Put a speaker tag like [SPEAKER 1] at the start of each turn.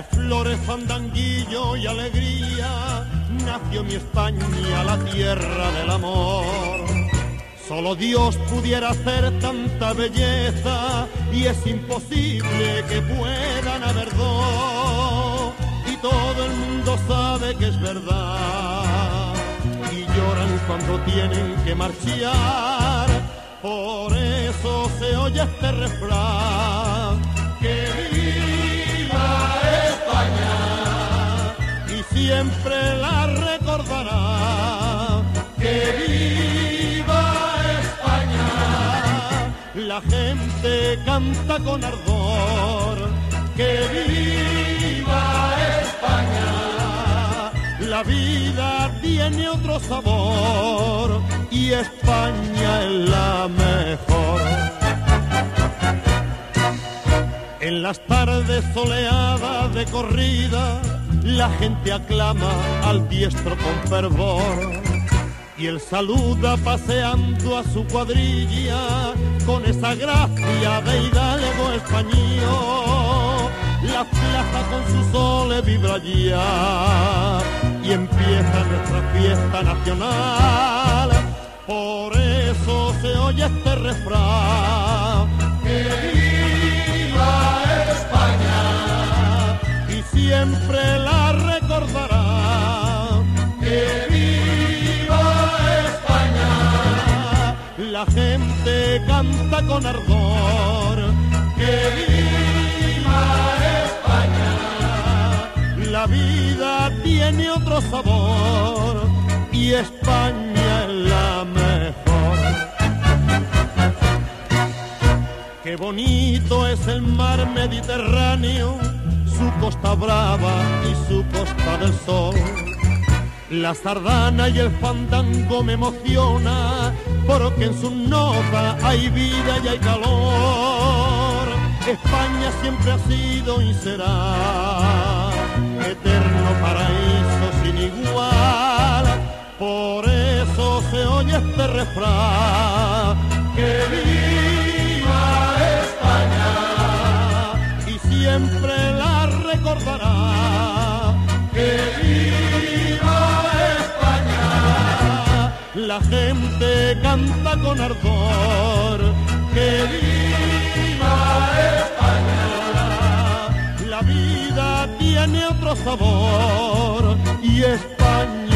[SPEAKER 1] De flores, fandanguillo y alegría nació mi España, la tierra del amor. Solo Dios pudiera hacer tanta belleza y es imposible que puedan haber dos. Y todo el mundo sabe que es verdad y lloran cuando tienen que marchar. Por eso se oye este refrán: que viva España, y siempre la recordará. Que viva España, la gente canta con ardor. Que viva España, la vida tiene otro sabor y España es la mejor. En las tardes soleadas de corrida, la gente aclama al diestro con fervor y él saluda paseando a su cuadrilla con esa gracia de hidalgo español. La plaza con su sol vibra ya y empieza nuestra fiesta nacional. Por eso se oye este refrán: que viva España, y siempre la recordará. Que viva España, la gente canta con ardor. Que viva España, la vida tiene otro sabor y España es la mejor. Qué bonito es el mar Mediterráneo, su costa brava y su costa del sol. La sardana y el fandango me emociona porque en sus notas hay vida y hay calor. España siempre ha sido y será eterno paraíso sin igual. Por eso se oye este refrán: que viva España, y siempre la recordará. Que viva España, la gente canta con ardor. Que viva España, la vida tiene otro sabor y España